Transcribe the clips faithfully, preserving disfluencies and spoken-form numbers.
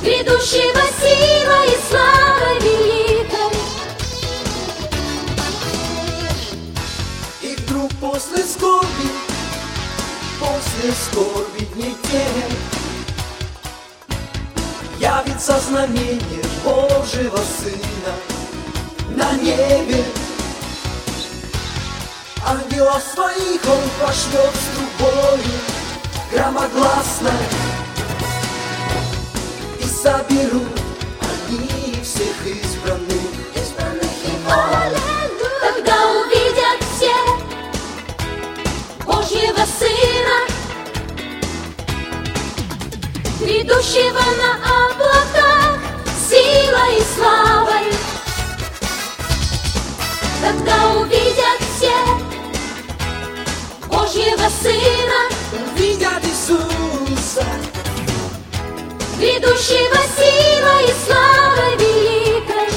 грядущего сила и слава великой. И вдруг после скорби, после скорби дней тех, явится знамение Божьего Сына на небе. Ангелов своих Он пошлет с трубою громогласной, и соберут они всех избранных, избранных Его. Тогда увидят все Божьего Сына, грядущего на облаках силой и славой. Тогда увидят все Божьего Сына, увидят Иисуса, грядущего силой и славой великой.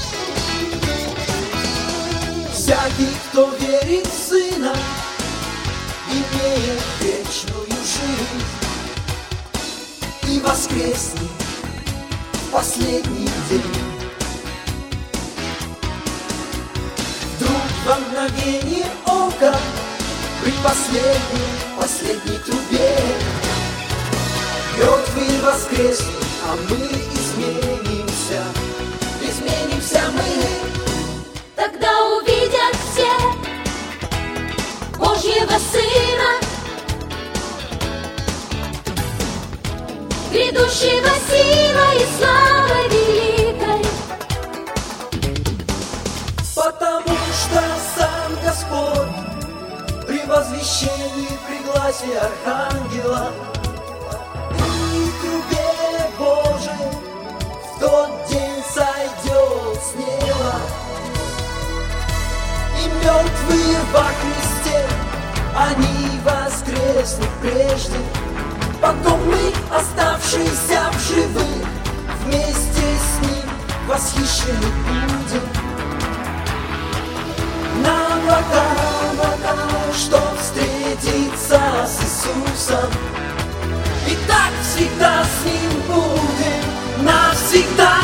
Всякий, кто верит в Сына, имеет вечную жизнь и воскреснет в последний день. Вдруг во мгновение ока при последней, последней трубе мертвые воскреснут, а мы изменимся, изменимся мы. Тогда увидят все Божьего Сына, грядущего силой и славой великой. Потому что сам Господь при возвещении, при гласе архангела и трубе Божией в тот день сойдет с неба. И мертвые во Христе, они воскреснут прежде. Потом мы, оставшиеся в живых, вместе с Ним восхищены будем. На облаках, чтоб встретиться с Иисусом, и так всегда с Ним будем навсегда.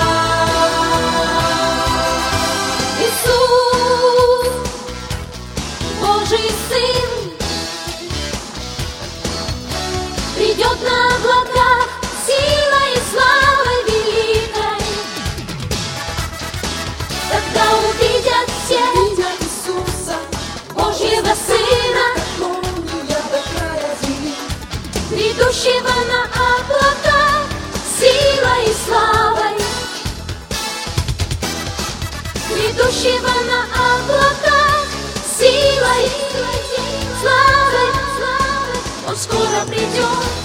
Иисус, Божий Сын, придет на облаках силой и славой великой. Тогда увидят все Иисуса, Божьего Сына, молния до края земли, грядущего на облаках силой и славой. Грядущего на облаках силой и славой. Он скоро придет.